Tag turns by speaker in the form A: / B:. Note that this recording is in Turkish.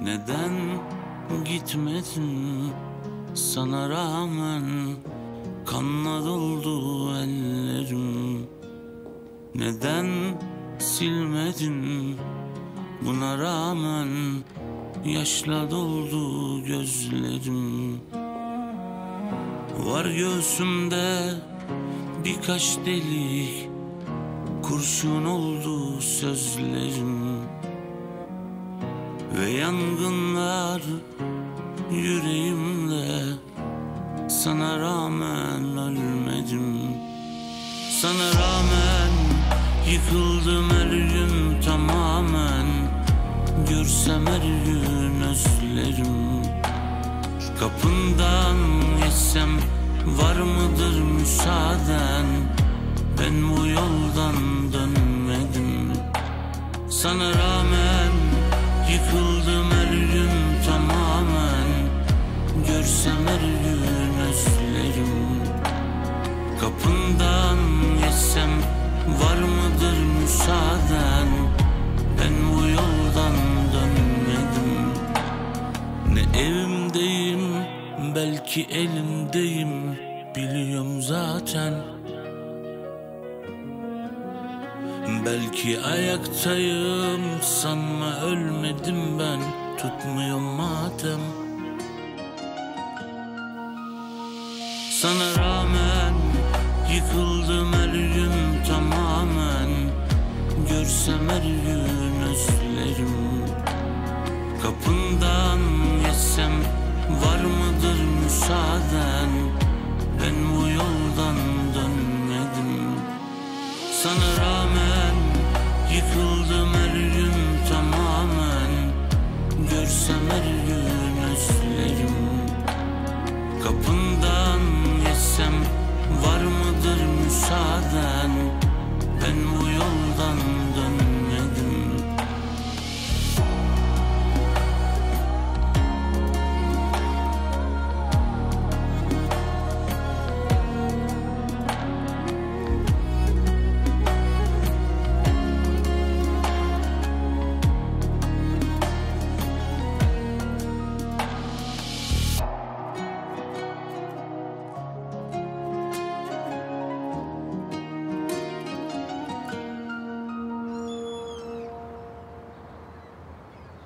A: Neden gitmedin sana rağmen? Kanla doldu ellerim. Neden silmedin buna rağmen? Yaşla doldu gözlerim. Var göğsümde birkaç delik, kurşun oldu sözlerim. Ve yangınlar yüreğimde, sana rağmen ölmedim. Sana rağmen yıkıldım her gün tamamen. Görsem her gün özlerim. Kapından geçsem var mıdır müsaaden? Ben bu yoldan dönmedim. Sana rağmen yıkıldım her gün tamamen. Görsem her gün özlerim. Kapından geçsem var mıdır müsaaden? Ben bu yoldan dönmedim. Ne evimdeyim, belki elimdeyim, biliyorum zaten. Belki ayaktayım, sanma ölmedim ben, tutmuyor matem. Sana rağmen yıkıldım her gün tamamen. Görsem her gün özlerim. Kapından geçsem var mıdır müsaaden? Ben bu yoldan dönmedim. Sana rağmen yıkıldım her gün tamamen. Görsem her